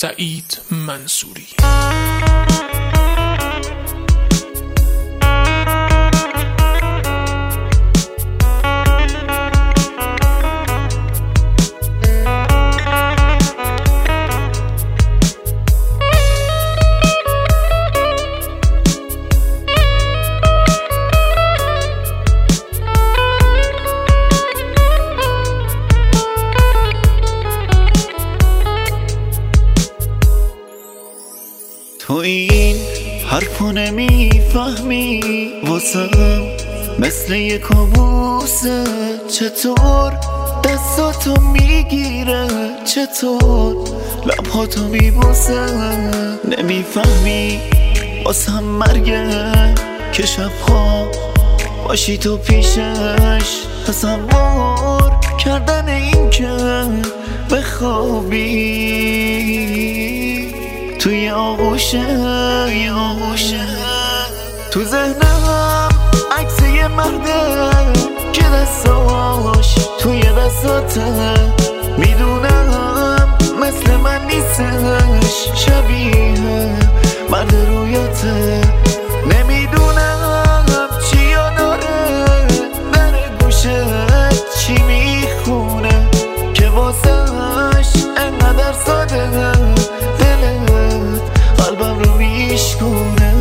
سعید منصوری. تو این حرفو نمیفهمی واسم مثل یه کابوسه. چطور دستاتو میگیره، چطور لبهاتو میبوسه. نمیفهمی واسم مرگه که شبها باشی تو پیشش. تصور کردن این که بخوابی توی آغوشه، تو ذهنم عکس یه مرده که دستاش توی دستاته. میدونم مثل من نیستش، شبیه مرد رویاته. نمیدونم چی داره در گوشت، چی میخونه که واسش انقدر ساده قلبم رو میشکونه.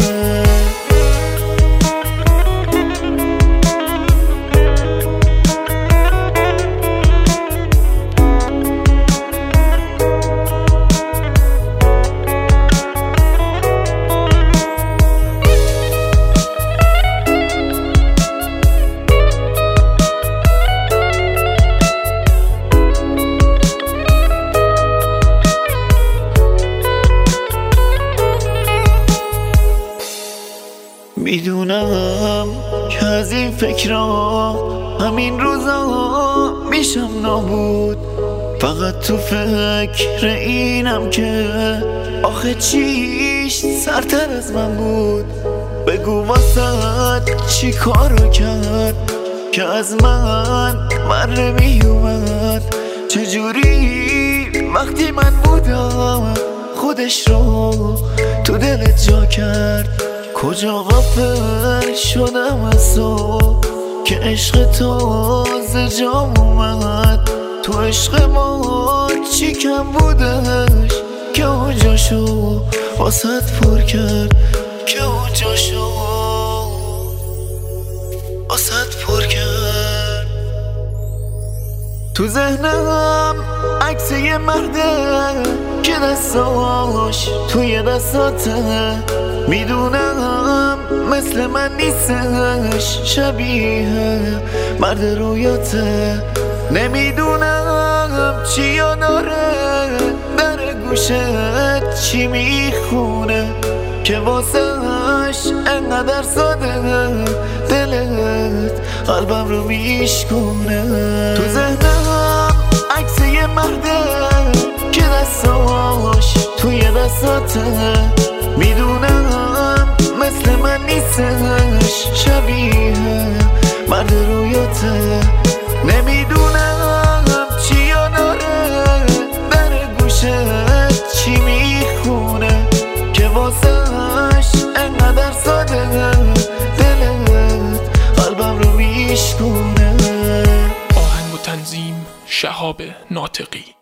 میدونم که از این فکرها همین روزا میشم نابود. فقط تو فکر اینم که آخه چیش سرتر از من بود. بگو واسه چی کارو کرد که از من نمیومد. چجوری وقتی من بودم خودش رو تو دلت جا کرد. کجا غافل شدم از تو که عشق تو ز جام اومد. تو عشق ما چی کم بودش که اونجاشو واسط پر کرد، که اونجاشو واسط پر کرد. تو ذهنم عکس یه مرده که دستاش توی دستاته. میدونم مثل من نیستش، شبیه مرد رویاته. نمیدونم چی داره در گوشت، چی میخونه که واسش انقدر ساده دلت قلبم رو میشکونه. تو ذهنم عکس یه مرده که دستاش توی دستاته. میدونم مثل من نیستش، شبیه مرد رویاته. نمیدونم چی داره در گوشت، چی میخونه که واسش انقدر ساده دلت قلبم رو میشکونه. آهنگ و تنظیم شهاب ناطقی.